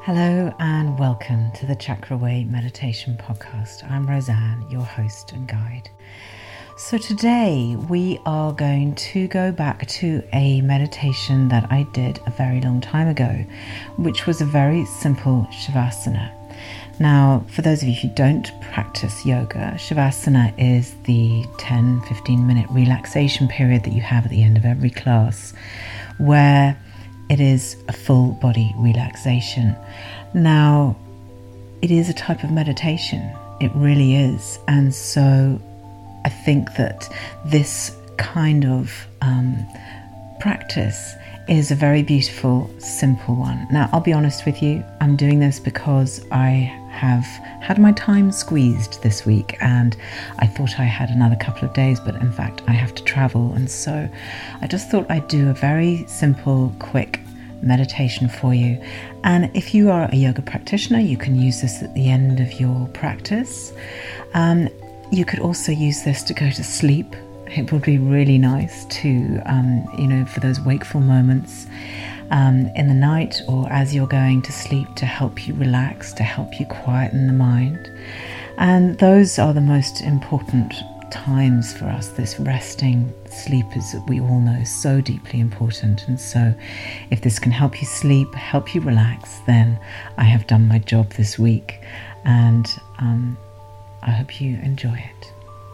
Hello and welcome to the Chakra Way Meditation Podcast. I'm Roseanne, your host and guide. So today we are going to go back to a meditation that I did a very long time ago, which was a very simple Shavasana. Now, for those of you who don't practice yoga, Shavasana is the 10-15 minute relaxation period that you have at the end of every class, where it is a full body relaxation. Now, it is a type of meditation. It really is. And so I think that this kind of practice is a very beautiful, simple one. Now, I'll be honest with you, I'm doing this because I have had my time squeezed this week and I thought I had another couple of days, but in fact I have to travel, and so I just thought I'd do a very simple, quick meditation for you. And if you are a yoga practitioner, you can use this at the end of your practice. You could also use this to go to sleep. It would be really nice to, for those wakeful moments in the night or as you're going to sleep, to help you relax, to help you quieten the mind. And those are the most important times for us. This resting sleep is, we all know, so deeply important. And so if this can help you sleep, help you relax, then I have done my job this week, and I hope you enjoy it.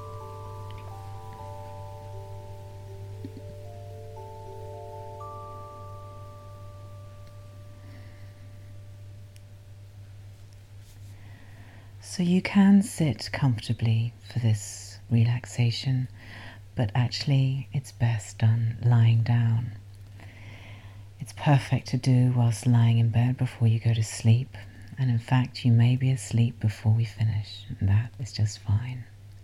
So you can sit comfortably for this relaxation, but actually it's best done lying down. It's perfect to do whilst lying in bed before you go to sleep, and in fact you may be asleep before we finish, and that is just fine.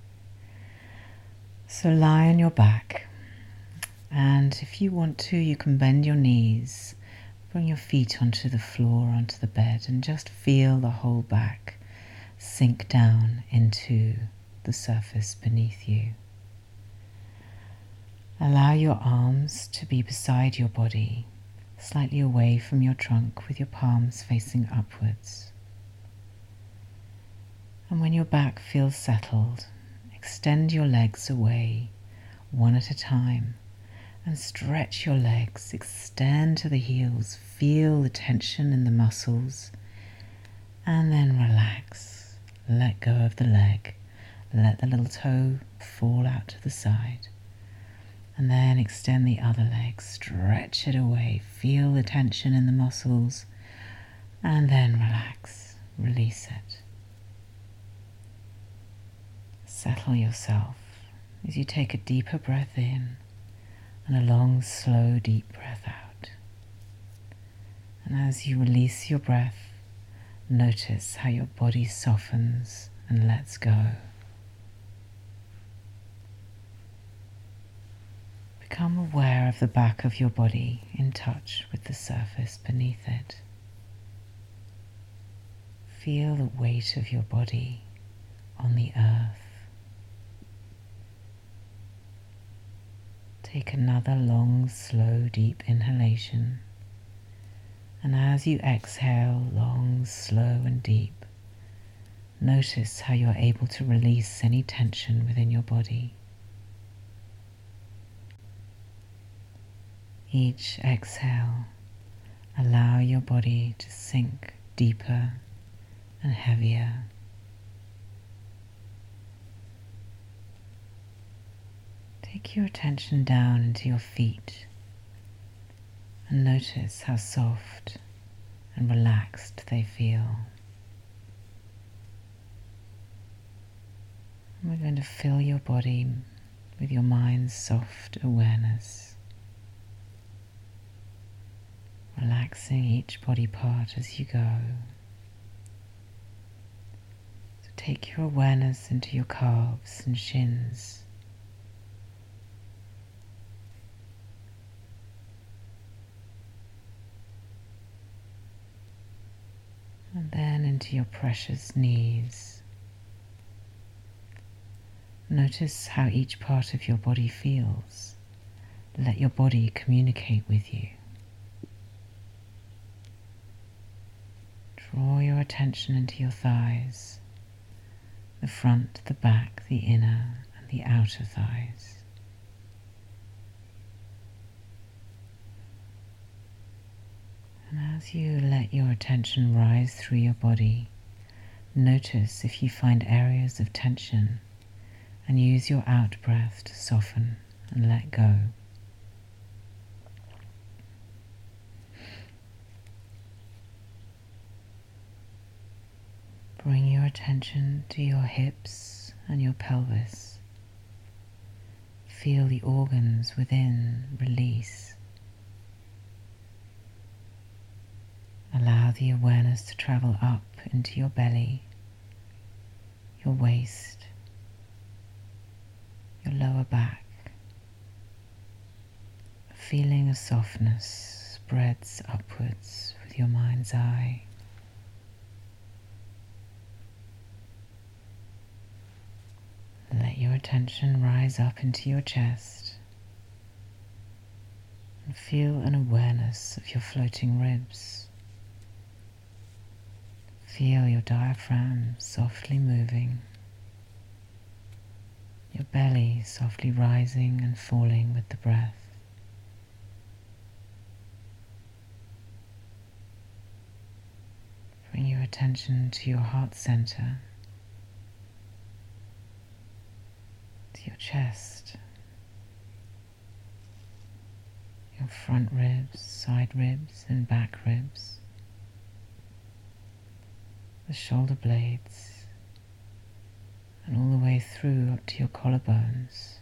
So lie on your back, and if you want to, you can bend your knees, bring your feet onto the floor, onto the bed, and just feel the whole back sink down into the surface beneath you. Allow your arms to be beside your body, slightly away from your trunk, with your palms facing upwards. And when your back feels settled, extend your legs away, one at a time, and stretch your legs, extend to the heels, feel the tension in the muscles, and then relax. Let go of the leg, let the little toe fall out to the side, and then extend the other leg, stretch it away, feel the tension in the muscles, and then relax, release it. Settle yourself as you take a deeper breath in and a long, slow, deep breath out. And as you release your breath, notice how your body softens and lets go. Become aware of the back of your body in touch with the surface beneath it. Feel the weight of your body on the earth. Take another long, slow, deep inhalation. And as you exhale long, slow and deep, notice how you're able to release any tension within your body. Each exhale, allow your body to sink deeper and heavier. Take your attention down into your feet and notice how soft and relaxed they feel. And we're going to fill your body with your mind's soft awareness, relaxing each body part as you go. So take your awareness into your calves and shins, and then into your precious knees. Notice how each part of your body feels. Let your body communicate with you. Draw your attention into your thighs, the front, the back, the inner and the outer thighs. And as you let your attention rise through your body, notice if you find areas of tension and use your out breath to soften and let go. Bring your attention to your hips and your pelvis. Feel the organs within release. Allow the awareness to travel up into your belly, your waist, your lower back. A feeling of softness spreads upwards with your mind's eye. Let your attention rise up into your chest and feel an awareness of your floating ribs. Feel your diaphragm softly moving, your belly softly rising and falling with the breath. Bring your attention to your heart center, to your chest, your front ribs, side ribs and back ribs, the shoulder blades, and all the way through up to your collarbones.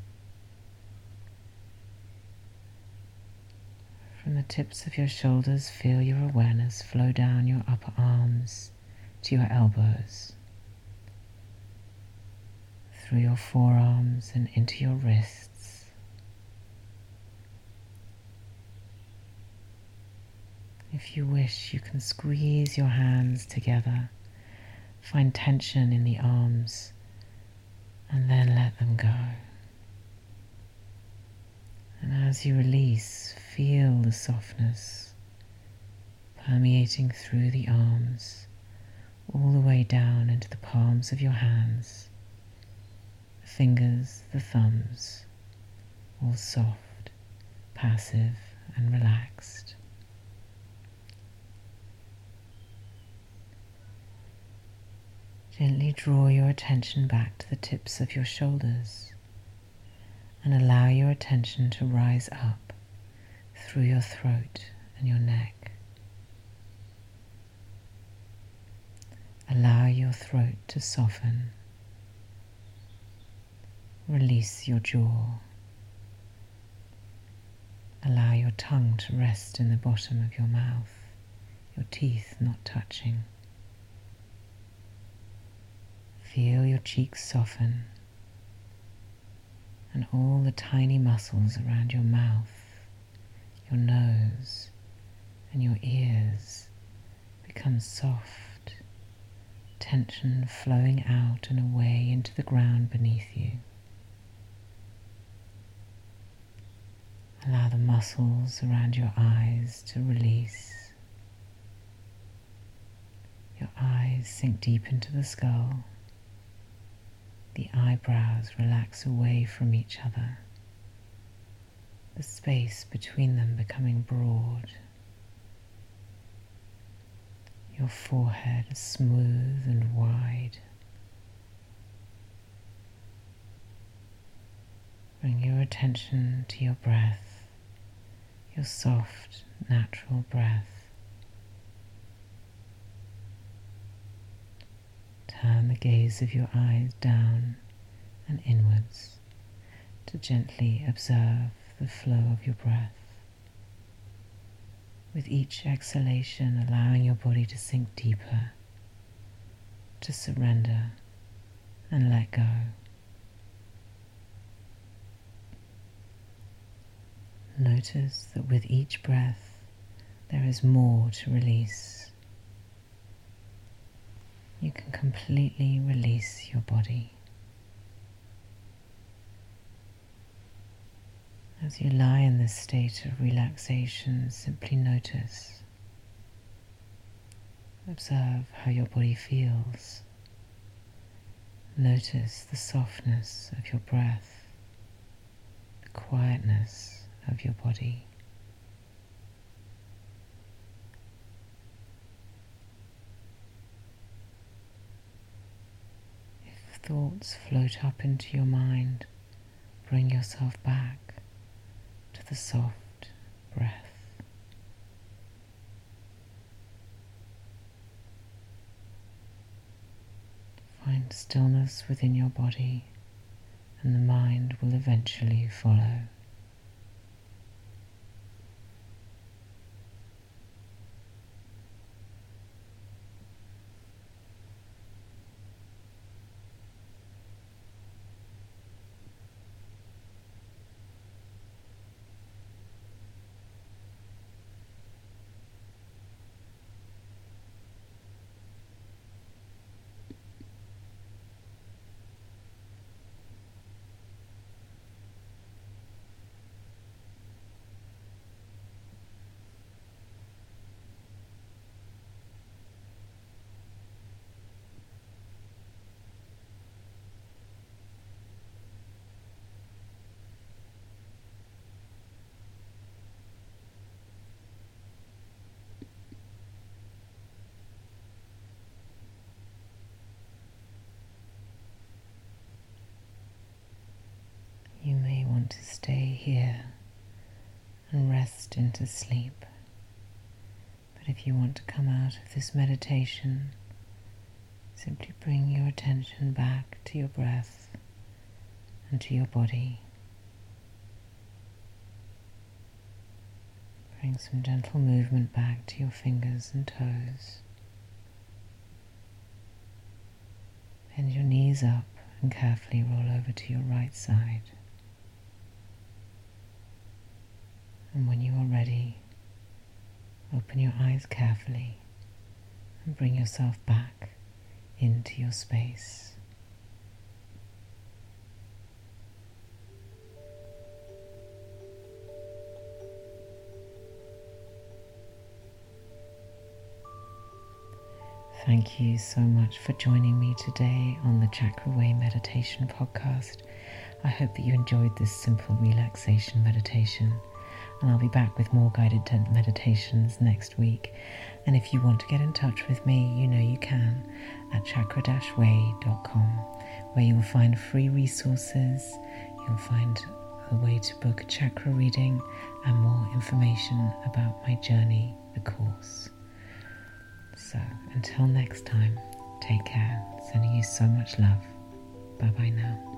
From the tips of your shoulders, feel your awareness flow down your upper arms to your elbows, through your forearms and into your wrists. If you wish, you can squeeze your hands together, find tension in the arms, and then let them go. And as you release, feel the softness permeating through the arms, all the way down into the palms of your hands, the fingers, the thumbs, all soft, passive, and relaxed. Gently draw your attention back to the tips of your shoulders and allow your attention to rise up through your throat and your neck. Allow your throat to soften. Release your jaw. Allow your tongue to rest in the bottom of your mouth, your teeth not touching. Feel your cheeks soften and all the tiny muscles around your mouth, your nose and your ears become soft, tension flowing out and away into the ground beneath you. Allow the muscles around your eyes to release. Your eyes sink deep into the skull. The eyebrows relax away from each other, the space between them becoming broad. Your forehead is smooth and wide. Bring your attention to your breath, your soft, natural breath. Turn the gaze of your eyes down and inwards to gently observe the flow of your breath. With each exhalation, allowing your body to sink deeper, to surrender and let go. Notice that with each breath, there is more to release. You can completely release your body. As you lie in this state of relaxation, simply notice Observe how your body feels. Notice the softness of your breath, the quietness of your body. If thoughts float up into your mind, bring yourself back to the soft breath. Find stillness within your body, and the mind will eventually follow. You may want to stay here and rest into sleep. But if you want to come out of this meditation, simply bring your attention back to your breath and to your body. Bring some gentle movement back to your fingers and toes. Bend your knees up and carefully roll over to your right side. And when you are ready, open your eyes carefully and bring yourself back into your space. Thank you so much for joining me today on the Chakra Way Meditation Podcast. I hope that you enjoyed this simple relaxation meditation, and I'll be back with more guided meditations next week. And if you want to get in touch with me, you know you can at chakra-way.com, where you will find free resources, you'll find a way to book a chakra reading and more information about my journey, the course. So until next time, take care. Sending you so much love. Bye bye now.